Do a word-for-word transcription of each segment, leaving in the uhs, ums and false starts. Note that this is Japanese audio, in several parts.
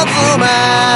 妻。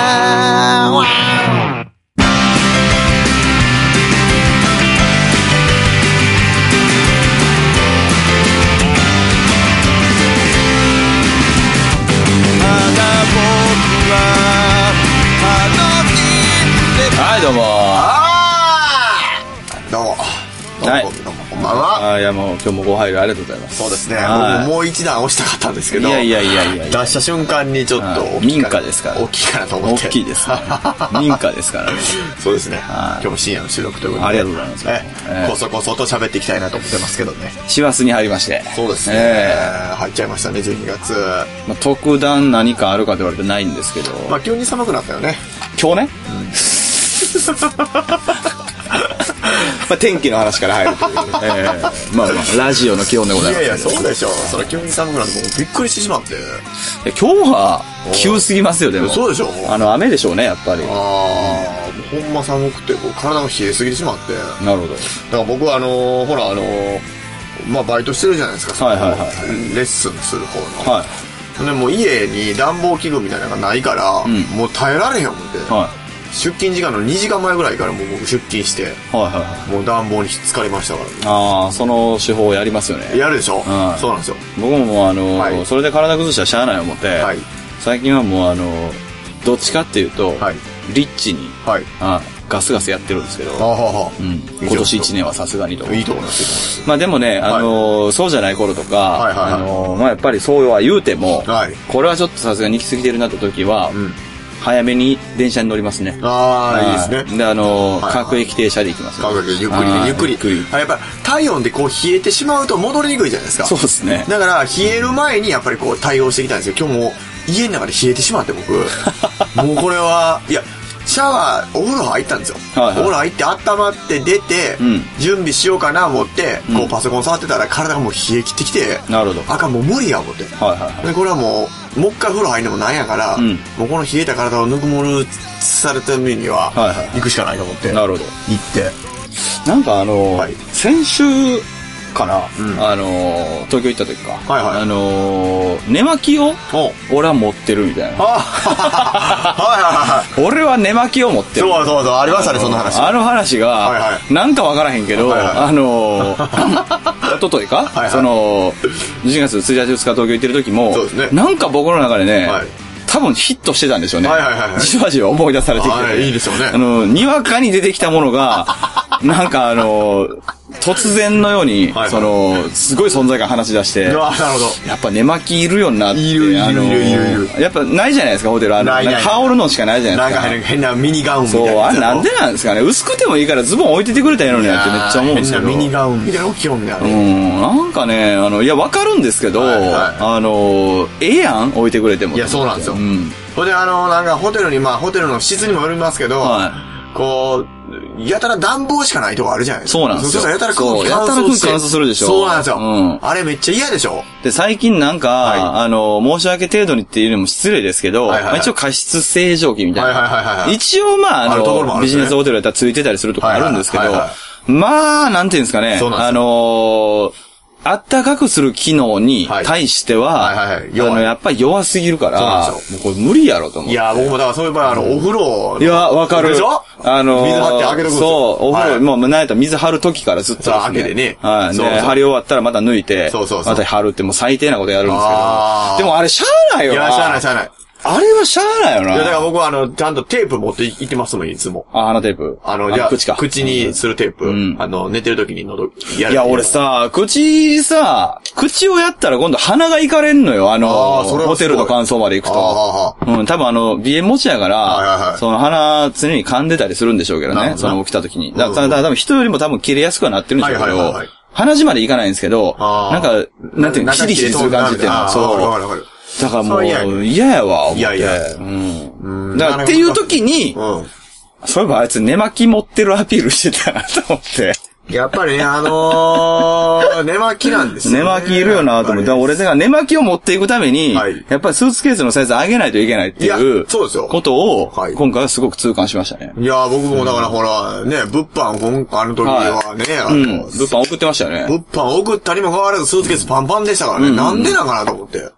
はい、どうも。 あーどうも。どうも、 はいどうも、こんばんは。 あ、いや、もう今日もご配慮ありがとうございます。 そうですね。 はい僕もう一段押したかったんですけど。 いやいやいやいやいや出した瞬間にちょっと大きい民かな家ですから。 大きいかなと思って。 大きいですね。民家ですからね。 そうですね。 はい今日も深夜の収録ということで。 ありがとうございますえええこそこそと喋っていきたいなと思ってますけどね。 師走に入りまして。 そうですね。 え入っちゃいましたね、じゅうにがつ。 まあ、特段何かあるかと言われてないんですけど。 まあ急に寒くなったよね。 今日ね。まあ、天気の話から入るという。ええまあまあ、ラジオの基本でございます。 いやいや、そうでしょ。それ急に寒くなって僕びっくりしてしまって。 いや今日は急すぎますよ、でも。 そうでしょ。 あの、雨でしょうね、やっぱり。 ああ、ほんま寒くて、こう体が冷えすぎてしまって。 なるほど。 だから僕はあのー、ほらあのー、まあバイトしてるじゃないですか。 はいはいはいレッスンする方の。 はい。 でもう家に暖房器具みたいなのがないから、 んもう耐えられへん思って、 は出勤時間のにじかんまえぐらいからもう僕出勤して、 い。はいはいはい。 もう暖房に浸かりましたから、 ああ、その手法をやりますよね。 やるでしょ、 うんそうなんですよ。 僕ももうあの、 はいそれで体崩したらしゃあない思って、 はい。 最近はもうあの、どっちかっていうと、 はい。 リッチに、 はい。 あガスガスやってるんですけど、 あはは。 うん、今年一年はさすがにと。 いいと思います、いいと思います。 まあでもね、あのーそうじゃない頃とか、 はいはいはいあのーまあやっぱりそうは言うても、 はい。 これはちょっとさすがに行き過ぎてるなって時は、 うん。 早めに電車に乗りますね。 ああ、いいですね。 で、あのーはいはい各駅停車で行きます。 科学でゆっくりね、 はいゆっくり。 ゆっくりあやっぱ体温でこう冷えてしまうと戻りにくいじゃないですか。 そうですね。 だから冷える前にやっぱりこう対応してきたんですよ。今日も家の中で冷えてしまって僕。もうこれは、いや、シャワー、お風呂入ったんですよ。 はいはいお風呂入って温まって出て、 うん準備しようかな思って、こううんパソコン触ってたら体がもう冷え切ってきて、 なるほど。 あかんもう無理や思って。 はいはいはい。 で、これはもう、もう一回風呂入るのもなんやから、 うんもうこの冷えた体をぬくもるされたためには、 はいはい行くしかないと思って。 なるほど。 行って。 なんかあのーはい先週かな、 うんあのー東京行った時か。 はいはいあのー寝巻きをお俺は持ってるみたいな。 あはいはいはい。 俺は寝巻きを持ってる。 そうそうそう、ありましたね、そんな話。 あの話が、 はいはなんかわからへんけど、 はいはいあのー、一昨日か、 はいはいその、じゅうがつついたちふつか東京行ってる時も、 そうですねなんか僕の中でね、 はい多分ヒットしてたんでしょうね。 はいはいはいはいじわじわ思い出されてきてて、 はいいいですよねあの、にわかに出てきたものが、なんかあの、突然のように、 はいはいその、すごい存在感話し出して、 あなるほど。 やっぱ寝巻きいるよなって。 いるいるあのいるいるいやっぱないじゃないですか、ホテル。あの、 ないないなんか羽織るのしかないじゃなですか。 ないんか変な変なミニガウンみたそ、 いうな。 あれなんでなんですかね。薄くてもいいからズボン置いててくれたらいいのになってめっちゃ思うんですけど。 変なミニガウンみたいなのを着よんねあれ。 うん、なんかね、あの、いや、わかるんですけど、 はいはいあの、ええやん置いてくれても。 いやそうなんですようん。 ほんで、あの、なんかホテルに、まあホテルの質にもよりますけど、 はこう、やたら暖房しかないとこあるじゃないですか。 そうなんですよそしたらやたら空気そうやたら乾燥して。 空気乾燥するでしょそうなんですよ。 うんあれめっちゃ嫌でしょ。 で、最近なんか、 はいあの、申し訳程度にっていうのも失礼ですけど、 はいはいはいまあ一応加湿清浄機みたいな。 はいはいはいはい一応まあ、ああるところもの、 あるんですねビジネスホテルやったらついてたりするとこあるんですけど、 はいはいはいはまあ、なんていうんですかね、 そうなんですよあのー、あったかくする機能に対しては、 はいはいはいはい弱いあの、やっぱり弱すぎるから、 そうなんですもうこれ無理やろと思って。 いや、僕もだからそういう場合、あの、お風呂。 いや、わかる。 でしょあのー、 水張って開けとくんですよそう、お風呂、 はいもう、なんやったら水張る時からずっとですね。 そう開けてねはい。 そうそうで、張り終わったらまた抜いて、 そうそうそうまた張るってもう最低なことやるんですあーけど。でもあれしゃあないよな。 いや、しゃあないしゃあない。 あれはしゃあないよな。 いや、だから僕はあの、ちゃんとテープ持って行ってますもん、いつも。 あ、鼻テープ。 あの、じゃあ、 口か。 口にするテープ。 んあの、寝てる時に喉、やる。 いや、俺。さ、口さ、口をやったら今度鼻がいかれんのよ。あの、 あーそれはすごいホテルの乾燥まで行くあと。 あ、 うん、多分あの、鼻炎持ちやから、 はいはいはいその鼻常に噛んでたりするんでしょうけどね。 なるほどなその起きた時に。だうんから、だから多分人よりも多分切れやすくはなってるんでしょうけどはいはいはいはい、 鼻血までいかないんですけど、 あーなんか、なんていうの、ヒリヒリする感じっていうのは、 あーそう。 わかるわかるわかる。 だからもそうれ嫌やね嫌やわ、思って。 いやいやうん。 うんだからっていう時に、 うん。 そういえばあいつ寝巻き持ってるアピールしてたなと思って。 やっぱりね、あのー、寝巻きなんですよ、ね。 寝巻きいるよなと思って。だから俺が寝巻きを持っていくために、 はいやっぱりスーツケースのサイズ上げないといけないっていいやう、 そうですよことを、 はい今回はすごく痛感しましたね。 いや、僕もだからほら、ね、物販、今あの時はね、あうん。 の、 物販送ってましたよね。 物販送ったにもかかわらずスーツケースパンパンでしたからね。なんでなんかなと思って。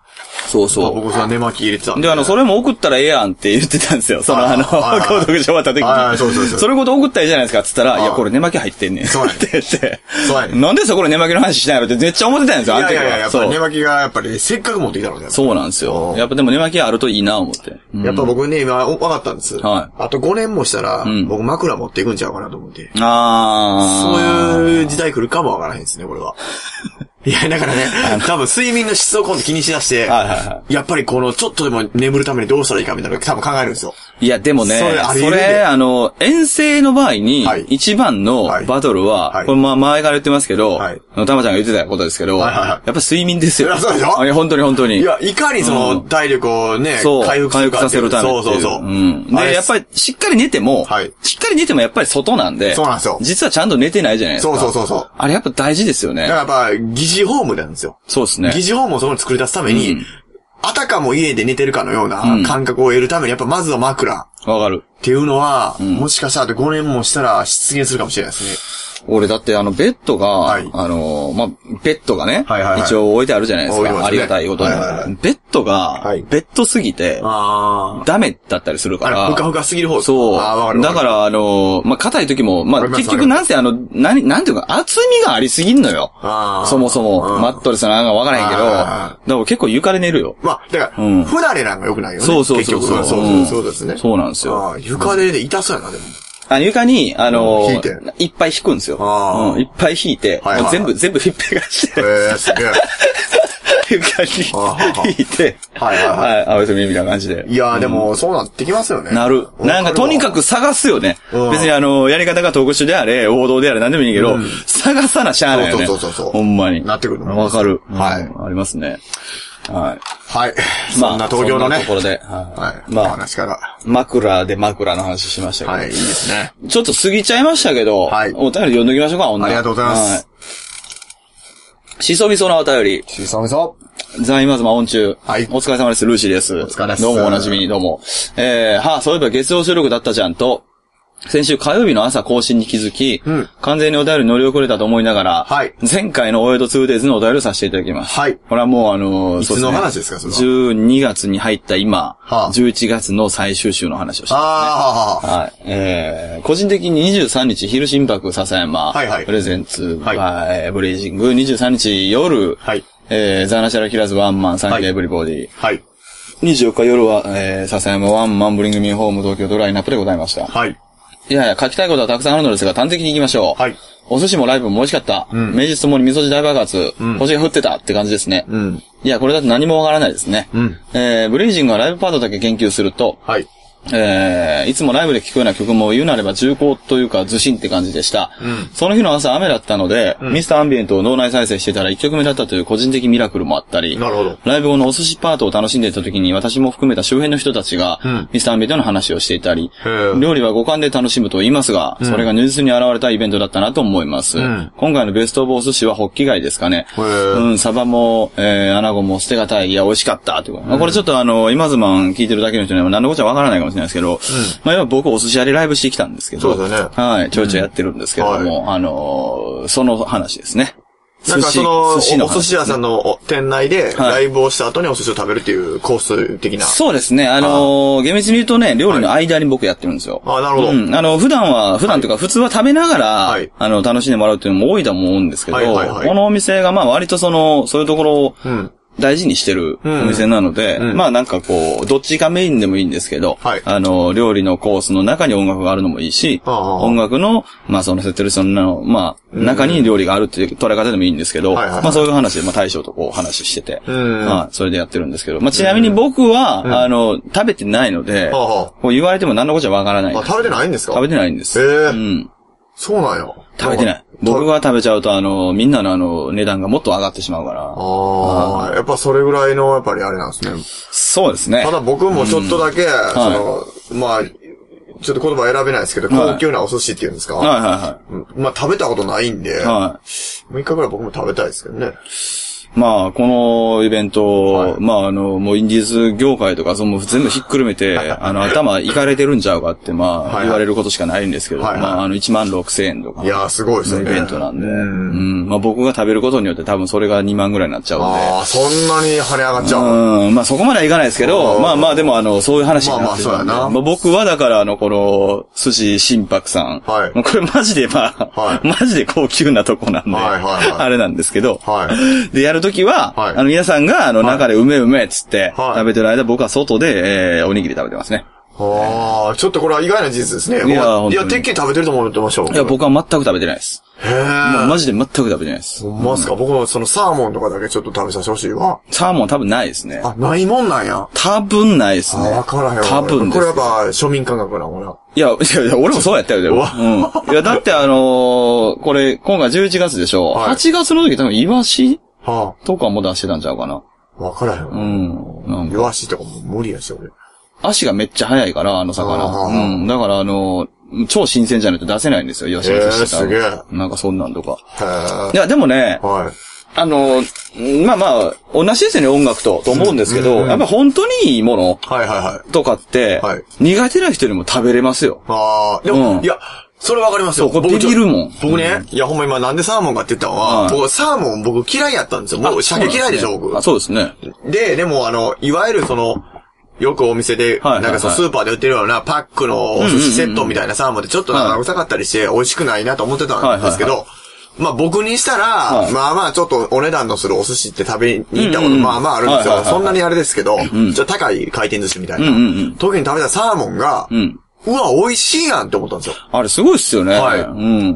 そうそう。 僕その寝巻き入れてたんで。 で、あの、それも送ったらええやんって言ってたんですよ。その、あの、購読書終わった時に。 はい、そうそうそう。 それごと送ったらいいじゃないですかって言ったら、いや、これ寝巻き入ってんねん。そうって言って。そうやねん。なんでそこで寝巻きの話しないのってめっちゃ思ってたんですよ、あの時は。いやいやいや、やっぱ寝巻きがやっぱりせっかく持ってきたので。そうなんですよ。やっぱでも寝巻きあるといいな思って。 やっぱ僕ね、今分かったんです。はい。あとごねんもしたら、僕枕持っていくんちゃうかなと思って。ああ。そういう時代来るかも分からへんですね、これは。いや、だからね、多分睡眠の質を今度気にしだして、はいはいはい、やっぱりこの、ちょっとでも眠るためにどうしたらいいかみたいなの多分考えるんですよ。いや、でもね、それ、あ, それあの、遠征の場合に、一番のバトルは、はいはい、これまあ前から言ってますけど、はい、たまちゃんが言ってたことですけど、はいはいはい、やっぱ睡眠ですよ。いや、そうでしょ？いや、本当に本当に。いや、いかにその、体力をね、うん、回復するかっていう。回復させるために。そうそうそう。うん。で、やっぱり、しっかり寝ても、はい、しっかり寝てもやっぱり外なんで、そうなんですよ。実はちゃんと寝てないじゃないですか。そうそうそうそう。あれやっぱ大事ですよね。だからやっぱ、疑似ホームなんですよ。そうですね。疑似ホームをそこに作り出すために、うん、あたかも家で寝てるかのような感覚を得るために、やっぱまずは枕。わかる。っていうのは、うん、もしかしたらごねんもしたら出現するかもしれないですね。俺だってあのベッドが、はい、あの、まあ、ベッドがね、はいはいはい、一応置いてあるじゃないですか。ね、ありがたいことに。はいはいはい、ベッドが、はい、ベッドすぎて、ダメだったりするから。ふかふかすぎる方そう。あわかるわかる。だからあの、まあ、硬い時も、まあ、結局なんせあの、なに、なんていうか、厚みがありすぎんのよ。そもそも、マットレスなんかわからへんけど、だから結構床で寝るよ。まあ、だから、うん、不慣れなんか良くないよね。そうそうそうそう。結局そうそうそうですね。そうなんですよ。床で痛そうやな、でも。あの床に、あのー、いっぱい引くんですよ。うん、いっぱい引いて、はいはい、もう全部、全部ひっぺがして。えー、すげえ。床に引いて、はいはいはい。あ、おやすみみたいな感じで。いやー、でも、そうなってきますよね。なる。なんか、とにかく探すよね。別にあの、やり方が特殊であれ、王道であれ、なんでもいいけど、探さなしゃあないよね。そうそうそうそう。ほんまに。なってくるの。わかる。はい。ありますね。はい。はい。まあ、そんな東京のね。そんなところで。はい。まあ、話から。枕で枕の話しましたけど。はい、いいですね。ちょっと過ぎちゃいましたけど、はい。お便り読んでおきましょうか、女。ありがとうございます。はい。しそみそのお便り。しそみそ。ザイマズマオン中。はい。お疲れ様です、ルーシーです。お疲れ様です。どうもおなじみ、どうも。えー、はあ、そういえば月曜収録だったじゃんと、先週火曜日の朝更新に気づき、うん、完全にお便り乗り遅れたと思いながら、はい、前回のお江戸 ツーデイズ のお便りをさせていただきます。はい。これはもうあのー、いつの話ですか、それは。じゅうにがつに入った今、はあ、じゅういちがつの最終週の話をしてます、ね。ああ、はい。えー、個人的ににじゅうさんにち昼心拍笹山、はいはい、プレゼンツ、はい、バイブレイジング、にじゅうさんにち夜、はい、えー、ザナシャラキラズワンマン、サンキューエブリボディ、はい。にじゅうよっか夜は、えー、笹山ワンマン、ブリングミーホーム東京ドライナップでございました。はい。いやいや、書きたいことはたくさんあるのですが、端的に行きましょう。はい。お寿司もライブも美味しかった。うん。名実ともに味噌汁大爆発。うん。星が降ってたって感じですね。うん。いや、これだと何もわからないですね。うん。えー、ブレイジングはライブパートだけ研究すると、はい。えー、いつもライブで聴くような曲も言うなれば重厚というかずしんって感じでした。うん、その日の朝雨だったので、うん、ミスターアンビエントを脳内再生してたらいっきょくめだったという個人的ミラクルもあったり、なるほど。ライブ後のお寿司パートを楽しんでいた時に私も含めた周辺の人たちが、うん、ミスターアンビエントの話をしていたり、料理は五感で楽しむと言いますが、それが如実に現れたイベントだったなと思います。うん、今回のベストオブお寿司はホッキ貝ですかね。うん、サバも、えー、アナゴも捨てがたい、いや、美味しかったということ。うん、これちょっとあの、今ズマン聞いてるだけの人には何のこっちゃわからないかもしれないですけど、うんまあ、今僕お寿司屋でライブしてきたんですけど。そうですね。はい。ちょいちょいやってるんですけども、うんはい、あのー、その話ですね。なんかその、寿司のお寿司屋さんの店内で、ライブをした後にお寿司を食べるっていうコース的な。そうですね。あのー、厳密に言うとね、料理の間に僕やってるんですよ。はい、あ、なるほど。うん。あの、普段は、普段というか普通は食べながら、はい、あの、楽しんでもらうっていうのも多いと思うんですけど、はいはいはい、このお店がまあ割とその、そういうところを、うん大事にしてるお店なので、うんうん、まあなんかこう、どっちがメインでもいいんですけど、はい、あの、料理のコースの中に音楽があるのもいいし、はあはあ、音楽の、まあそのセットリストの、まあ、中に料理があるっていう捉え方でもいいんですけど、うん、まあそういう話で、まあ大将とこう話してて、うん、まあそれでやってるんですけど、まあちなみに僕は、うん、あの、食べてないので、はあはあ、こう言われても何のこっちゃわからない。あ、食べてないんですか？食べてないんです。へえ。うん。そうなんや。食べてない。僕が食べちゃうと、あの、みんなのあの、値段がもっと上がってしまうから。ああ、やっぱそれぐらいの、やっぱりあれなんですね。そうですね。ただ僕もちょっとだけ、うん、その、はい、まあ、ちょっと言葉選べないですけど、高級なお寿司っていうんですか。はいはいはい。まあ食べたことないんで、はい。もう一回ぐらい僕も食べたいですけどね。 まあ、このイベント、はい、まあ、あの、もうインディーズ業界とか、その全部ひっくるめて、あの、頭いかれてるんちゃうかって、まあ、はいはい、言われることしかないんですけど、はいはい、まあ、あの、いちまんろくせんえんとか。 いやー、すごいですね。 イベントなんで、うん、うん。まあ、僕が食べることによって多分それがにまんぐらいになっちゃうんで。 ああ、そんなに跳ね上がっちゃう。 うん、まあ、そこまではいかないですけど、まあまあ、でも、あの、そういう話になってるんで。まあまあ、そうやな。まあ、僕はだから、あの、この、寿司心拍さん。はい。これマジで、まあ、はい、マジで高級なとこなんで、はいはいはい、あれなんですけど、はい。で、やるときは、はい、あの、皆さんが、あの、中でうめうめっつって、はい、食べてる間、僕は外で、えー、おにぎり食べてますね。 ああ、ちょっとこれは意外な事実ですね。いや、いや、てっきり食べてると思ってました。 いや、僕は全く食べてないです。 へー。 もうマジで全く食べてないです。 ほんまっすか、うん、僕もそのサーモンとかだけちょっと食べさせてほしいわ。 サーモン多分ないですね。 あ、ないもんなんや。 多分ないですね。 わからへんわ。 多分です。 これやっぱ庶民感覚な、俺は。 いや、いや、いや、俺もそうやったよ、でも。うん。いや、だってあのー、これ、今回じゅういちがつでしょ。はい、はちがつの時多分イワシはあ、とかも出してたんちゃうかな。 わからへんわ。 うん。なんか。 イワシとかも無理やし、俺。 足がめっちゃ速いから、あの魚。うん。だからあの、超新鮮じゃないと出せないんですよ、イワシの寿司って。 すげえ。 なんかそんなんとか。 へえ。 いや、でもね、はい。あの、まあまあ、同じですよね、音楽と、と思うんですけど、うんうんうん、やっぱ本当にいいものはいはいはい。とかって、はい、苦手な人にも食べれますよ。 ああ、でも、うん、いや、それわかりますよ。 そう、これビビるもん。 僕ね、うん、いやほんま今なんでサーモンかって言ったのは、はい、僕サーモン僕嫌いやったんですよ。僕鮭嫌いでしょ、僕。 あ、そうですね。 で、でもあの、いわゆるその、よくお店で、なんかそうスーパーで売ってるようなパックのお寿司セットみたいなサーモンってちょっとなんか臭かったりして美味しくないなと思ってたんですけど、まあ僕にしたら、まあまあちょっとお値段のするお寿司って食べに行ったことまあまああるんですよ。そんなにあれですけど、ちょっと高い回転寿司みたいな。時に食べたサーモンが、うわ、美味しいやんって思ったんですよ。 あれすごいっすよね。はい。うん。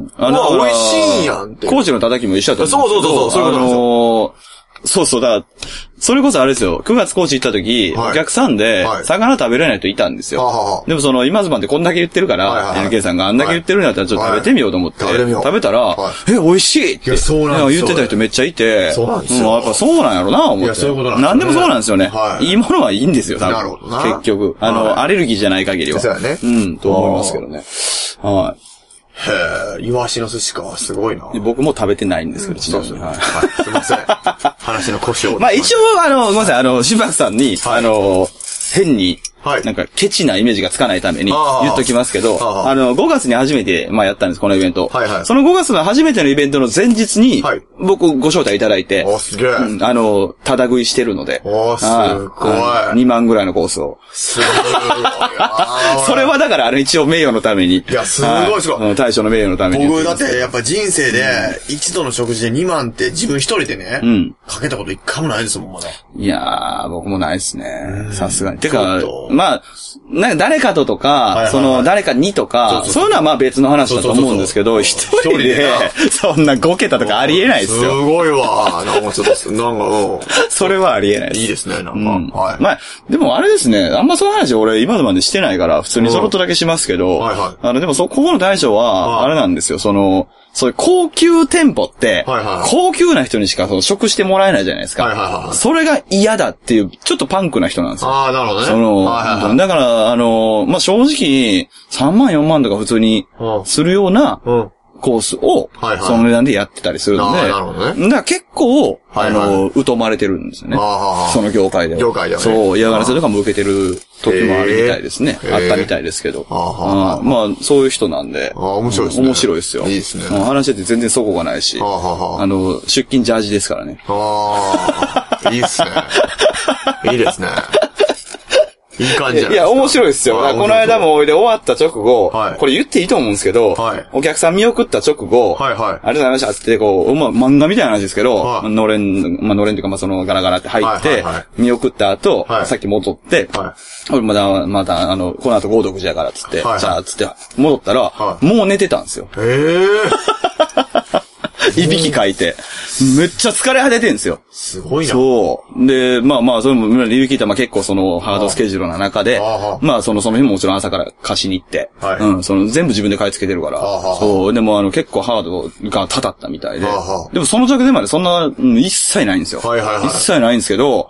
うわ、美味しいんやんって。 高知の叩きも一緒だったんですよ。 そうそうそう、そういうことなんですよ。 そうそう、だから、それこそあれですよ、くがつ高知行った時、はい、お客さんで、魚食べれない人いたんですよ。はい、でもその、今ズバンってこんだけ言ってるから、はいはいはい、エヌケー さんがあんだけ言ってるんだったらちょっと食べてみようと思って、はい、食べ食べたら、はい、え、美味しいって。いや、そうなんですよ。言ってた人めっちゃいて、そうなんですよ。うん、やっぱそうなんやろな、思って。いや、そういうことなんですよ、ね。なんでもそうなんですよね。はい。いいものはいいんですよ、多分。なるほどな。結局。あの、はい、アレルギーじゃない限りは。そうやね。うん、と思いますけどね。はい。 へぇ、イワシの寿司か、すごいな。 僕も食べてないんですけど、ちなみに。はい。 すいません。話の腰を。 まあ一応、あの、ごめんなさい、あの、しばくさんに、あの、変に、はい。なんか、ケチなイメージがつかないために言っときますけど、あ, あの、ごがつに初めて、まあやったんです、このイベント。はいはい。そのごがつの初めてのイベントの前日に、はい。僕ご招待いただいて、 お、すげえ、 うん。あの、ただ食いしてるので。 お、すごい。 にまんぐらいのコースを。 すごい。 それはだから、あの、一応名誉のために。 いや、すごいすごい。 大将の名誉のために。 僕、だって、やっぱ人生で、一度の食事でにまんって自分一人でね、うん。かけたこと一回もないですもん、まだ。 いやー、僕もないですね。さすがに。てか、まあ、なんか誰かととか、はいはいはい、その誰かにとか、そうそうそう、そういうのはまあ別の話だと思うんですけど、一人で、そんなごけたとかありえないですよ。 すごいわ。なんかちょっと、なんか、うん。 それはありえないです。 いいですね、なんか。うん、 はい。まあ、でもあれですね、あんまそういう話俺今までしてないから、普通にそろっとだけしますけど、はいはい、あの、でもそ、ここの大将は、あれなんですよ、その、そういう高級店舗って、はいはいはい、高級な人にしかその食してもらえないじゃないですか。はいはいはい、それが嫌だっていう、ちょっとパンクな人なんですよ。 ああ、なるほどね。 その、はいはいはい、だから、あの、まあ、正直、さんまんよんまんとか普通にするような、うんコースを、はいはい、その値段でやってたりするので、なるほどね、だから結構、はいはい、あの、疎まれてるんですよね。その業界では。 業界ではね。 そう、嫌がらせとかも受けてる時もあるみたいですね。あったみたいですけど。あまあ、そういう人なんで。 あ面白いですね。 面白いですよ。 いいですね。 話してて全然そこがないし、あの、出勤ジャージですからね。 ああ、いいですね。いいですね。いい感じじゃないですか。 いや、面白いですよ。この間もおいで終わった直後、はい、これ言っていいと思うんですけど、はい、お客さん見送った直後、はいはい、ありがとうございましたってこう、まあ、漫画みたいな話ですけど、はい、のれん、まあ、のれんというか、まあ、そのガラガラって入って、はいはいはい、見送った後、はい、さっき戻って、はい、俺まだ、また、あの、この後合読時やからっつって、はいはい、じゃあ、つって、戻ったら、はい、もう寝てたんですよ。 へー。 いびきかいて。めっちゃ疲れ果ててんですよ。 すごいな。 そう。で、まあまあ、それも、いびきってまあ結構そのハードスケジュールの中で、まあその、その日ももちろん朝から貸しに行って、はい、うん、その全部自分で買い付けてるから、そう。でもあの結構ハードがたたったみたいで、でもその直前までそんな、うん、一切ないんですよ。はいはいはい、一切ないんですけど、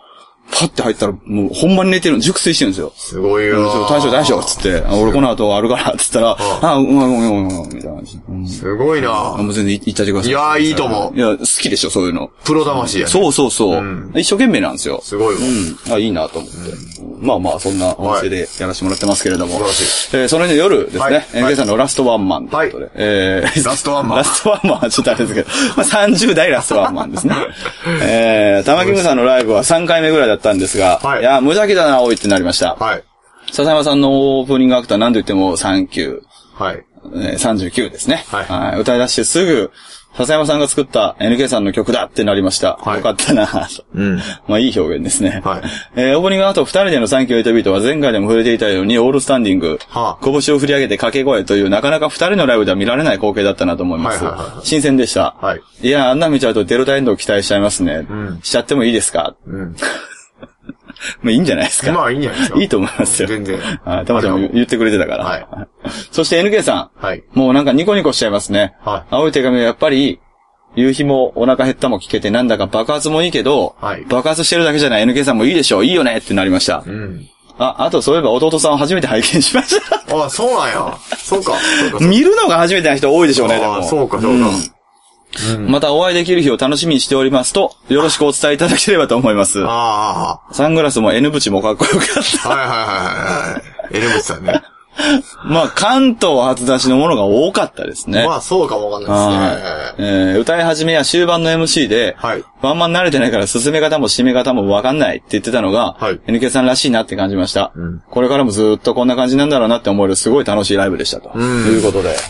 パッて入ったら、もうほんまに寝てるの、熟睡してるんですよ。 すごいよ。 大将大将つって、俺この後あるから、つったら、あ、うん、うん、うん、うん、みたいな感じ。 すごいなもう全然言っちゃってください。 いやー、いいと思う。いや、好きでしょ、そういうの。 プロ魂やね。 そうそうそう。一生懸命なんですよ。 すごいわ。 うん。あ、いいなと思って。まあまあ、そんなお店でやらせてもらってますけれども。えその日の夜ですね、エヌケーさんのラストワンマンということで。えラストワンマン。 ラストワンマンはちょっとあれですけど、まあさんじゅう代ラストワンマンですね。えー、玉木さんのライブはさんかいめぐらいだったんですが、いや、無邪気だな、多いってなりました。はい。笹山さんのオープニングアクター何と言ってもさんきゅう。はい。えー、さんじゅうきゅうですね。はい。はい、歌い出してすぐ、笹山さんが作った エヌケー さんの曲だってなりました。はい。よかったなぁと。うん。まあいい表現ですね。はい。えー、オープニングの後ふたりでのさんきゅうエイトビートは前回でも触れていたようにオールスタンディング。はあ、拳を振り上げて掛け声というなかなかふたりのライブでは見られない光景だったなと思います。はいはいはい、新鮮でした。はい。いや、あんな見ちゃうとデルタエンドを期待しちゃいますね。うん。しちゃってもいいですか？うん。まあいいんじゃないですか。 まあいいんじゃないですか。 いいと思いますよ。 全然。 はい。たまたま言ってくれてたから。はい。そして エヌケー さん。はい。もうなんかニコニコしちゃいますね。はい。青い手紙はやっぱり、夕日もお腹減ったも聞けてなんだか爆発もいいけど、はい。爆発してるだけじゃない エヌケー さんもいいでしょう。いいよねってなりました。うん。あ、あとそういえば弟さんを初めて拝見しました。 あ、そうなんや。そうか。そうか見るのが初めてな人多いでしょうね、でも。 そうか、そうか。うんうん、またお会いできる日を楽しみにしておりますと、よろしくお伝えいただければと思います。ああ。サングラスも N ブチもかっこよかった。 はいはいはいはい。N ブチさんね。 まあ、関東初出しのものが多かったですね。 まあ、そうかもわかんないですね。 えー、歌い始めや終盤の エムシー で、はい。ワンマン慣れてないから進め方も締め方もわかんないって言ってたのが、はい。エヌケー さんらしいなって感じました。うん。これからもずっとこんな感じなんだろうなって思えるすごい楽しいライブでしたと。うん。ということで、はい。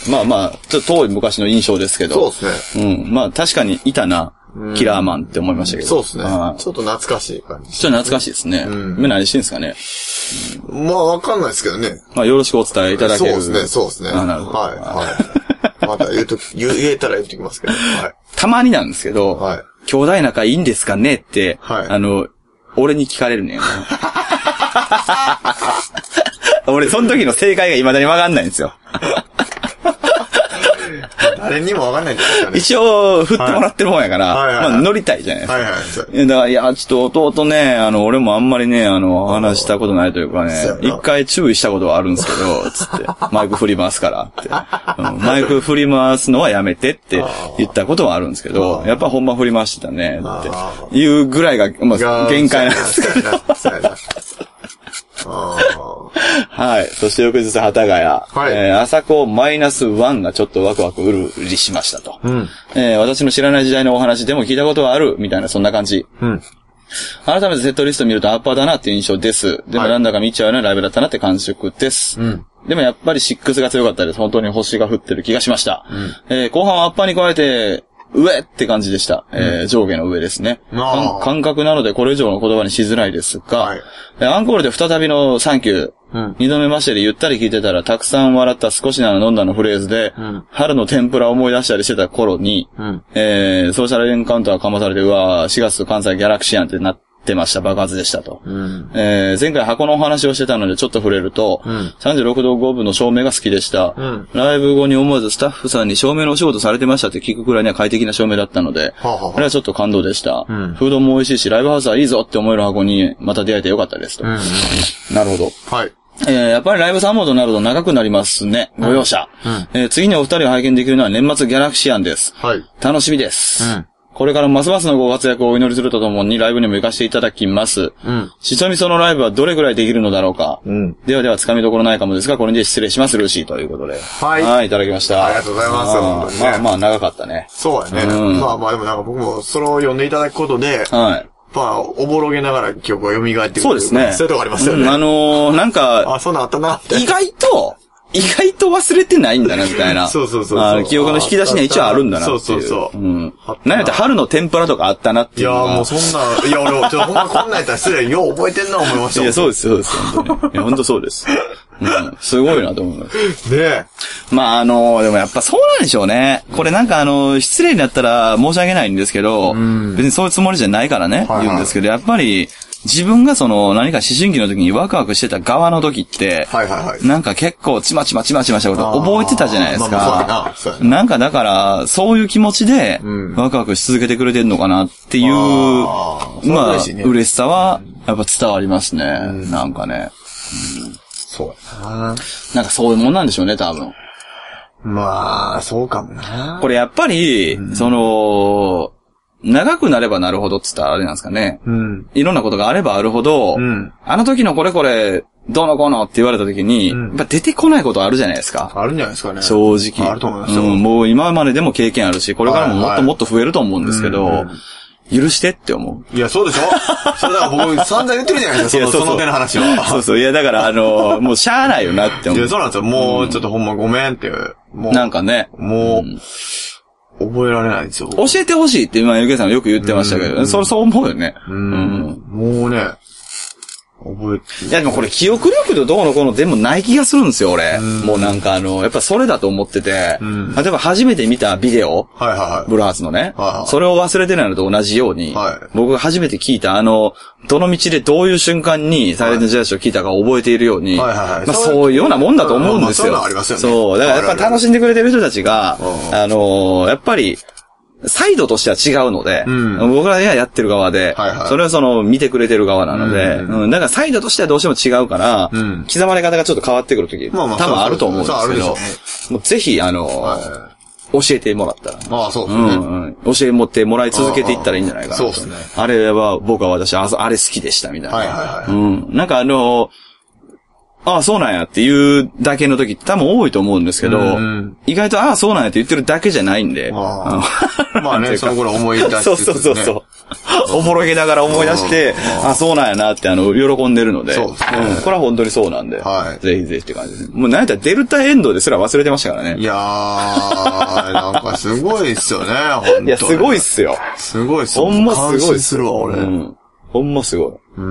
まあまあ、ちょっと遠い昔の印象ですけど。 そうですね。 うん。まあ、確かにいたな。キラーマンって思いましたけど。 そうですね。ちょっと懐かしい感じ。 ちょっと懐かしいですね。うん。何してんですかね。 まあ、わかんないですけどね。 まあ、よろしくお伝えいただける。 そうですね、そうですね。あ、なるほど。はい、はい。また言うとき、言えたら言ってきますけど。はい。 たまになんですけど、はい。兄弟仲いいんですかねって、はい。あの、俺に聞かれるねん。俺、その時の正解が未だにわかんないんですよ。 誰にもわかんないんですかね。 一応、振ってもらってる方やから、はいはいはい、まあ、乗りたいじゃないですか。はいはい。だから、いや、ちょっと弟ね、あの、俺もあんまりね、あの、話したことないというかね、一回注意したことはあるんですけど、つって、マイク振り回すからって、うん。マイク振り回すのはやめてって言ったことはあるんですけど、やっぱほんま振り回してたね、っていうぐらいが、まあ、限界なんですけど。はい。そして翌日、幡ヶ谷。はい。えー、朝子マイナスワンがちょっとワクワクうるうりしましたと。うん。えー、私の知らない時代のお話でも聞いたことはある、みたいな、そんな感じ。うん。改めてセットリスト見るとアッパーだなっていう印象です。でもなんだか見ちゃうようなライブだったなって感触です。うん。でもやっぱりシックスが強かったです。本当に星が降ってる気がしました。うん。えー、後半はアッパーに加えて、上って感じでした。うん、えー、上下の上ですね。感覚なのでこれ以上の言葉にしづらいですが、はい、アンコールで再びのサンキュー。うん、二度目ましてでゆったり聞いてたらたくさん笑った少しなら飲んだのフレーズで、うん、春の天ぷらを思い出したりしてた頃に、うん、えー、ソーシャルエンカウンターかまされて、うわー、しがつ関西ギャラクシアンってなってました。爆発でしたと。うん、えー、前回箱のお話をしてたのでちょっと触れると、うん、さんじゅうろくどごぶの照明が好きでした、うん。ライブ後に思わずスタッフさんに照明のお仕事されてましたって聞くくらいには快適な照明だったので、はあはあ、あれはちょっと感動でした、うん。フードも美味しいし、ライブハウスはいいぞって思える箱にまた出会えてよかったですと。うんうん、なるほど。はい。えー、やっぱりライブさんモードになると長くなりますね。ご容赦。うんうん、えー、次にお二人を拝見できるのは年末ギャラクシアンです。はい。楽しみです。うん。これからますますのご活躍をお祈りするとともにライブにも行かせていただきます。うん。しそみそのライブはどれぐらいできるのだろうか。うん。ではでは掴みどころないかもですが、これで失礼します、ルーシーということで。はい。はい、いただきました。 ありがとうございます。本当にね、 まあまあ長かったね。 そうやね。うん。まあまあでもなんか僕もそれを読んでいただくことで、はい。まあ、おぼろげながら記憶が蘇ってくる。 そうですね。 そういうとこありますよね。 うん、あのー、なんか、 あ、そんなんあったなって。 意外と、意外と忘れてないんだな、みたいな。 そうそうそうそう。 あ記憶の引き出しには一応あるんだなっていう。 そうそうそう。うん。 なんやったら春の天ぷらとかあったなっていう。 いや、もうそんな、いや、俺、ちょっとほんまこんなんやったら失礼。よう覚えてんな、思いました。 いや、そうです、そうです。本当に。いや、本当そうです。うん。すごいなと思います。 ねまあ、あの、でもやっぱそうなんでしょうね。これなんかあの、失礼になったら申し訳ないんですけど、うん、別にそういうつもりじゃないからね、はいはい、言うんですけど、やっぱり、 自分がその何か思春期の時にワクワクしてた側の時って、 はいはいはい。 なんか結構ちまちまちまちましたこと覚えてたじゃないですか。まあまあそうやな。そうやな。なんかだから、そういう気持ちで、ワクワクし続けてくれてるのかなっていう、うん、まあ、ね、嬉しさは、やっぱ伝わりますね。うん、なんかね。うん、そうやな。なんかそういうもんなんでしょうね、多分。 まあ、そうかもな。 これやっぱり、うん、その、長くなればなるほどって言ったらあれなんですかね。うん。いろんなことがあればあるほど、うん。あの時のこれこれ、どうのこうのって言われた時に、うん、やっぱ出てこないことあるじゃないですか。 あるんじゃないですかね。 正直。 あると思いますよ。 うん、もう今まででも経験あるし、これからももっともっと増えると思うんですけど、はいはい、許してって思う。いや、そうでしょそれだから僕散々言ってるじゃないですか、その、その手の話は。 そうそう。いや、だからあの、もうしゃあないよなって思う。 いや、そうなんですよ。もうちょっとほんまごめんっていう。もうなんかね。 もう、うん覚えられないんですよ。 教えてほしいって今、ゆけさんよく言ってましたけど、うん、そ、そう思うよね。 うん。うん、もうね、覚えて。 いやでもこれ記憶力とどうのこうの全部ない気がするんですよ、俺。うん、もうなんかあの、やっぱそれだと思ってて、うん、例えば初めて見たビデオ、はいはいはい、ブルーハーツのね、はいはい、それを忘れてないのと同じように、はい、僕が初めて聞いたあの、どの道でどういう瞬間にサイレントジャージを聞いたか覚えているように、はいはいはい、まあそういうようなもんだと思うんですよ。 まあ、そういうのありますよね。 そう。だからやっぱ楽しんでくれてる人たちが、あのー、やっぱり、サイドとしては違うので、うん、僕らがやってる側で、はいはい、それはその見てくれてる側なので、うんうんうん、だからサイドとしてはどうしても違うから、うん、刻まれ方がちょっと変わってくるとき、まあまあ、多分あると思うんですけど、ね、もうぜひ、あの、はい、教えてもらったら。 ああ、そうですね、うんうん。教え持ってもらい続けていったらいいんじゃないかな。 そうですね。 あれは、僕は私、あれ好きでした、みたいな。はいはいはい。うん。なんかあの、ああ、そうなんやっていうだけの時って多分多いと思うんですけど、うん、意外とああ、そうなんやって言ってるだけじゃないんで。あまあね、その頃思い出して、ね。 そうそうそうそう。おもろげながら思い出して、ああ、そうなんやなってあの、喜んでるので。そうですね。うん、これは本当にそうなんで。はい。ぜひぜひって感じです。もうなんやったらデルタエンドですら忘れてましたからね。 いやー、なんかすごいっすよね、本当に。 いや、すごいっすよ。 すごいっすよ。 ほんますごいっす。 感心するわ、俺。 うんほんますごい。うん。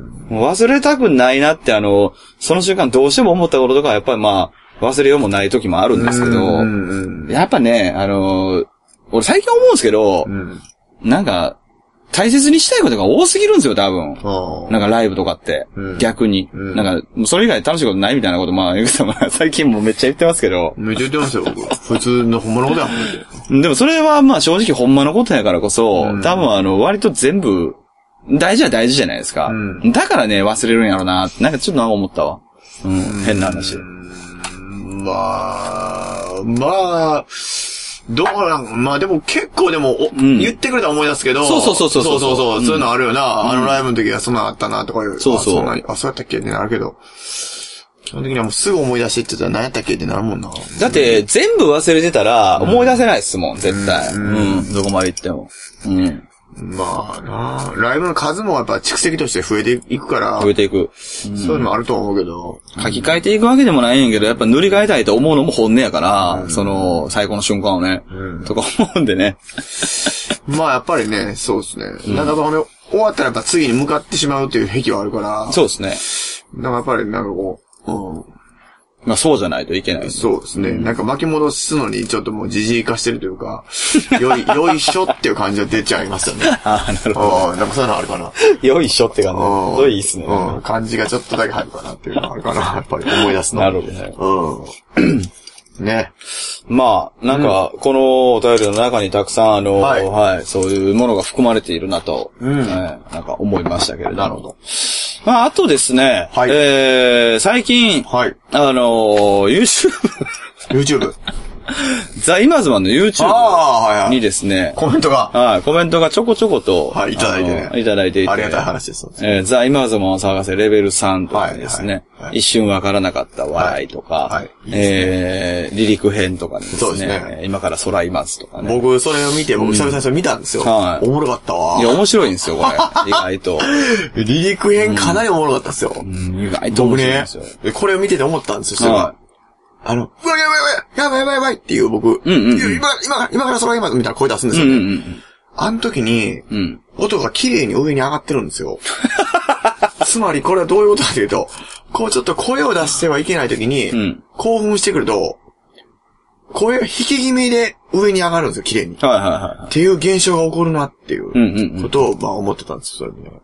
忘れたくないなってあの、その瞬間どうしても思ったこととかはやっぱりまあ、忘れようもない時もあるんですけど、うんやっぱね、あの、俺最近思うんですけど、うん、なんか、大切にしたいことが多すぎるんですよ、多分。なんかライブとかって。うん、逆に、うん。なんか、それ以外楽しいことないみたいなこと、まあ、ゆくさんは最近もめっちゃ言ってますけど。 めっちゃ言ってますよ、僕。普通のほんまのことやもん。でもそれはまあ正直ほんまのことやからこそ、うん、多分あの、割と全部、大事は大事じゃないですか。うん、だからね、忘れるんやろな。なんかちょっとなんか思ったわ。うん、変な話。 まあ、まあ、どうなんまあでも結構でも、うん、言ってくれたら思い出すけど。 そうそうそうそう。 そうそうそう。うん、そういうのあるよな。うん、あのライブの時はそんなんあったなとかいう。 そうそう。 あ、そんなあ、そうやったっけってなるけど。基本的にはもうすぐ思い出してって言ったら何やったっけってなるもんな。 だって、全部忘れてたら思い出せないっすもん、絶対。うん。うん、どこまで行っても。うん。 まあなライブの数もやっぱ蓄積として増えていくから。 増えていく。うん、 そういうのもあると思うけど。 書き換えていくわけでもないんやけど、やっぱ塗り替えたいと思うのも本音やから、うん、その、最高の瞬間をね、うん、とか思うんでね。 まあやっぱりね、そうですね。うん、なんかこの、終わったらやっぱ次に向かってしまうっていう癖はあるから。 そうですね。 なんかやっぱりなんかこう、うん。 まあそうじゃないといけない、ね。 そうですね、うん。なんか巻き戻すのにちょっともうじじい化してるというか、よい、よいしょっていう感じが出ちゃいますよね。 ああ、なるほど。 あなんかそういうのあるかな。 よいしょって感じ。すごいいいっすね。 うん。感じがちょっとだけ入るかなっていうのがあるかな。やっぱり思い出すの。 なるほどね。 うん。ね。 まあ、なんか、このお便りの中にたくさん、あの、はい、はい、そういうものが含まれているなと、うん、えー、なんか思いましたけれども。 なるほど。 まあ、あとですね、はい、えー、最近、はい、あの、YouTube。 YouTube。 ザ・イマーズマンの YouTube にですね、はいはい、 コメントが、 はい、コメントがちょこちょこと、 はい、いただいてね。 いただいていて。 ありがたい話です。 えー、ザ・イマーズマンを探せレベルさんとかですね、はいはいはい、一瞬わからなかった笑いとか、はいはい、いいね、えー、離陸編とかですね、そうですね、今から空いますとかね。 僕、それを見て、僕、久々にそれ見たんですよ。うん、はい。おもろかったわ。 いや、面白いんですよ、これ。意外と。 離陸編かなりおもろかったですよ。 うん、意外と面白いんですよ。 僕ね、これを見てて思ったんですよ、はい。あの、うわ、やばいやばいやばいやばいやばいっていう僕、うんうんうん、今、今、今から空今みたいな声出すんですよね。うんうんうん、あの時に、うん、音が綺麗に上に上がってるんですよ。つまりこれはどういうことかというと、こうちょっと声を出してはいけない時に、うん、興奮してくると、声が引き気味で上に上がるんですよ、綺麗に。はいはいはい。っていう現象が起こるなっていうことを、まあ思ってたんですよ、それね。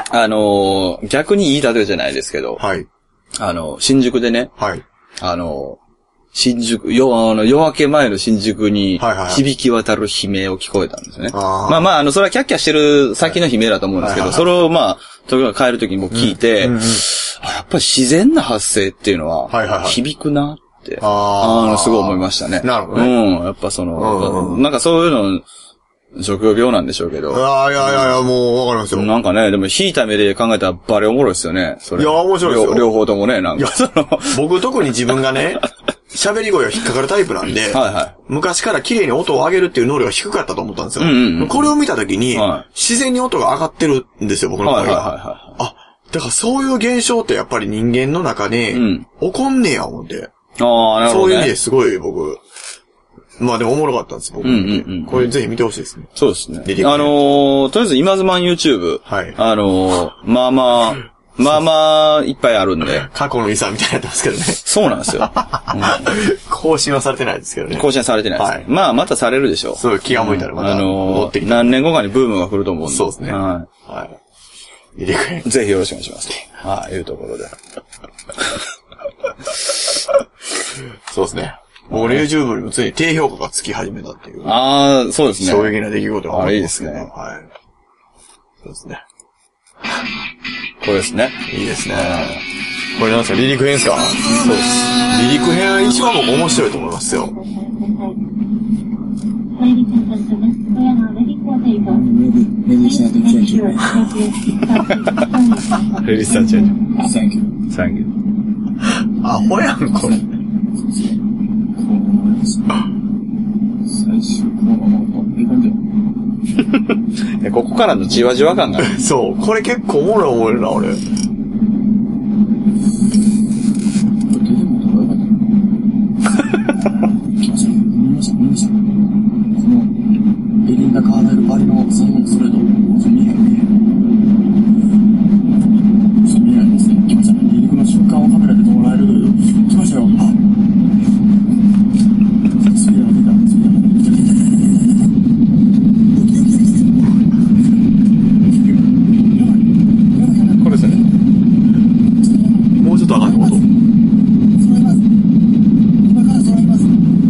あのー、逆にいい例えじゃないですけど、はい。あの、新宿でね、はい。あの、新宿、夜、あの、夜明け前の新宿に、響き渡る悲鳴を聞こえたんですね。はいはいはい、まあまあ、あの、それはキャッキャしてる先の悲鳴だと思うんですけど、はいはいはい、それをまあ、時が帰るときに僕聞いて、うんうんうん、やっぱり自然な発声っていうのは、はいはいはい、響くなって、ああ、すごい思いましたね。 なるほどね。 うん、やっぱその、うんうん、なんかそういうの、職業病なんでしょうけど。 ああ、いやいやいや、もうわかりますよ。 なんかね、でも引いた目で考えたらバレおもろいですよね。それ。 いや、面白いですよ。 両方ともね、なんか。いや、その僕特に自分がね、喋り声が引っかかるタイプなんで、はいはい、昔から綺麗に音を上げるっていう能力が低かったと思ったんですよ。うんうんうん、これを見たときに、はい、自然に音が上がってるんですよ、僕の声が。はいはいはいはい、あ、だからそういう現象ってやっぱり人間の中で、うん、起こんねや、思って。 ああ、なるほど、ね。そういう意味ですごい僕、まあでもおもろかったんです、僕。うんうんうん、これぜひ見てほしいですね。 そうですね。あのー、とりあえず今ズマン YouTube。はい。あのー、まあまあ、まあまあ、いっぱいあるんで。 過去の遺産みたいになってますけどね。 そうなんですよ。うん、 更新はされてないですけどね。 更新はされてないです。はい、まあ、またされるでしょう。 そう、気が向いたらまた、うん。あのー、何年後かにブームが来ると思うんで。 そうですね。はい。はい。入れくれ。 ぜひよろしくお願いします。はい、いうところで。 そうですね。僕の YouTube にもついに低評価がつき始めたっていう。 ああ、そうですね。 衝撃な出来事がある。いいですね。はい。 そうですね。 これですね。 いいですね。これなんですか、離陸編ですか？そうです。離陸編一番僕面白いと思いますよ。 レディースターチェンジ。Thank you. Thank you. アホやん、これ。 最終コーナーもいい感じよ。ここからのじわじわ感が、ね。 そう。これ結構おもろい思えるな、俺。 来ましたね。見ました、見ました。この、エリンダ・カーナイル・バリの最後のストレート。見えない、見えない。見えないですね。来ましたね。離陸の瞬間をカメラで捉える。来ましたよ。あ、スピードが出た。スピードが出た。 これですね。 もうちょっと上がること。 今から揃います。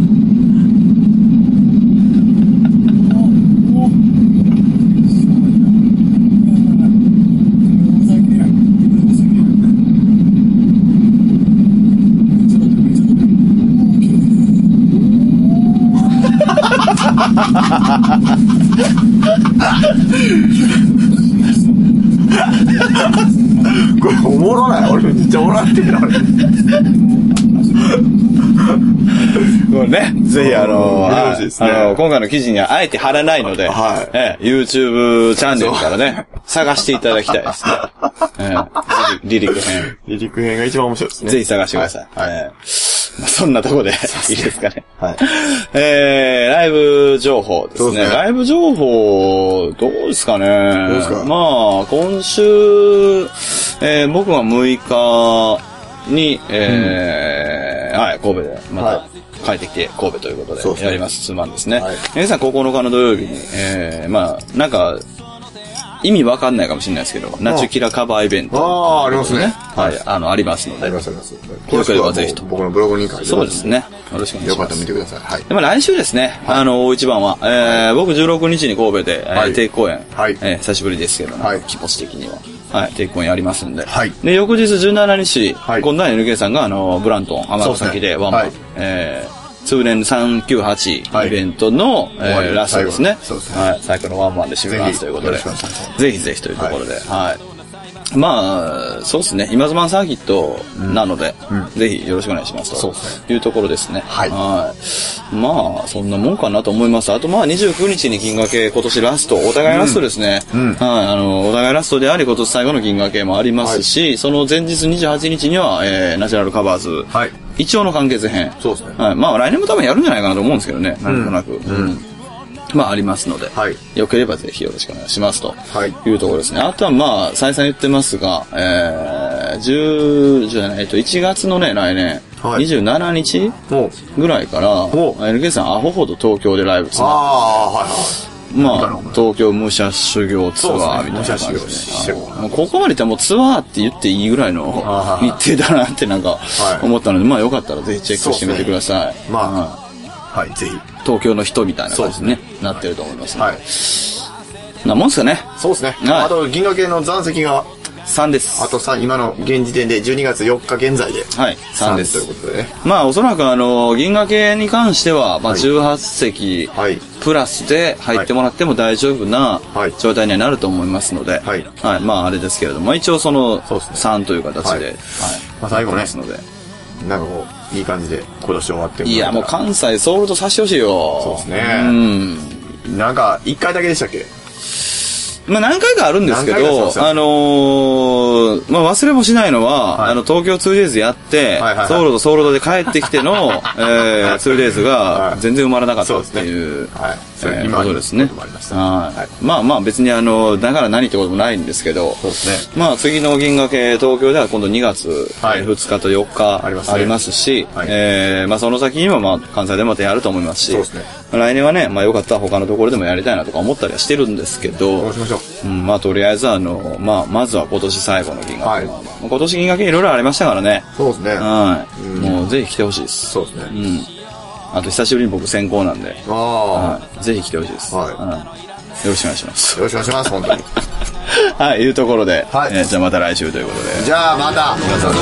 これおもろない。俺めっちゃ笑ってる。 これね、ぜひあのー、ね、あのー、今回の記事にはあえて貼らないので、はい、えー、YouTube チャンネルからね、探していただきたいですね。えー、離陸編。 離陸編が一番面白いですね。 ぜひ探してください。はいはい、えーまあ、そんなとこでいいですかね。 はい。 えー、ライブ情報ですね。ライブ情報、どうですかね。 どうですか。 まあ、今週、えー、僕はむいかに、えー、うん、はい、神戸で、また、帰ってきて神戸ということで、やります、ツーマンですね。はい、皆さんここのかの土曜日に、えー、まあ、なんか、意味わかんないかもしれないですけど、ナチュキラカバーイベント、ね。 ああ、ありますね。 はい、あの、ありますので。 あります、あります。 よければぜひと。 僕のブログに書いてます。 そうですね。よろしくお願いします。 よかったら見てください。はい。 でも来週ですね、はい、あの、大一番は、えー、はい、僕じゅうろくにちに神戸で、はい、定期公演、はい、えー、久しぶりですけど、ね、はい、気持ち的には。はい、定期公演ありますんで。はい。で、翌日じゅうしちにち、はい、今度は エヌケー さんが、あの、ブラントン、尼崎でワンマン、はい、えー、通年さんきゅうはちイベントの、はい、えー、ラストですね。そうですね。はい。最後のワンマンで締めますということで。ぜひぜひというところで。はい。はい、まあ、そうですね。今ズマンサーキットなので、うん、ぜひよろしくお願いしますというところですね。はい。はい。まあ、そんなもんかなと思います。あとまあ、にじゅうくにちに銀河系今年ラスト、お互いラストですね。うん。うん、はい。あの、お互いラストであり、今年最後の銀河系もありますし、はい、その前日にじゅうはちにちには、えー、ナチュラルカバーズ。はい。一応の完結編。 そうですね。 はい。まあ来年も多分やるんじゃないかなと思うんですけどね。なんとなく。うん。うん、まあありますので。はい。よければぜひよろしくお願いしますと。はい。いうところですね。あとはまあ、再三言ってますが、えー、じゅう、じゃないといちがつのね、来年。はい。にじゅうしちにちぐらいから、エヌケー さんアホほど東京でライブする。 ああ、はいはい。 まあ、東京武者修行ツアーみたいな感じで。武者修行。ここまでいったらもうツアーって言っていいぐらいの日程だなってなんか思ったので、まあよかったらぜひチェックしてみてください。 まあ、はい、ぜひ。 東京の人みたいな感じでね、なってると思いますね。はい。なもんすかね。 そうですね。あと、銀河系の残席が、 さんです。 あとさん、今の現時点でじゅうにがつよっか現在で。 はい。さんです。 ということでね。 まあ、おそらくあの、銀河系に関しては、まあ、じゅうはちせき、プラスで入ってもらっても大丈夫な状態にはなると思いますので、はい。はい。まあ、あれですけれども、一応その、さんという形で、はい。 まあ、最後ね。なんかこう、いい感じで今年終わってもらえたら。 いや、もう関西ソールドさせてほしいよ。 そうですね。うん。なんか、いっかいだけでしたっけ？ まあ何回かあるんですけど、あのー、まあ忘れもしないのは、はい、あの東京 ツーデイズ やって、はいはいはい、ソールドソールドで帰ってきての、えー、ツーデイズ が全然埋まらなかったっていう、はい、そうですね。はい、ことですね。はい。まあまあ別にあの、だから何ってこともないんですけど、そうですね。まあ次の銀河系東京では今度にがつふつかとよっかありますし、はい、えー、まあその先にもまあ関西でまたやると思いますし、そうですね。来年はね、まあよかったら他のところでもやりたいなとか思ったりはしてるんですけど、うん、まあとりあえずあの、まあまずは今年最後の銀河系。はい、今年銀河系いろいろありましたからね。 そうですね。 はい。うん、もうぜひ来てほしいです。そうですね。うん。あと久しぶりに僕先行なんで、あ、はい、ぜひ来てほしいです。はい。うん、よろしくお願いします。 よろしくお願いします、本当に。 はい、いうところで、はい、えー、じゃあまた来週ということで。 じゃあまた。皆さん。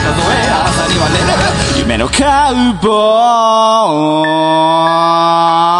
夢のカウボーイ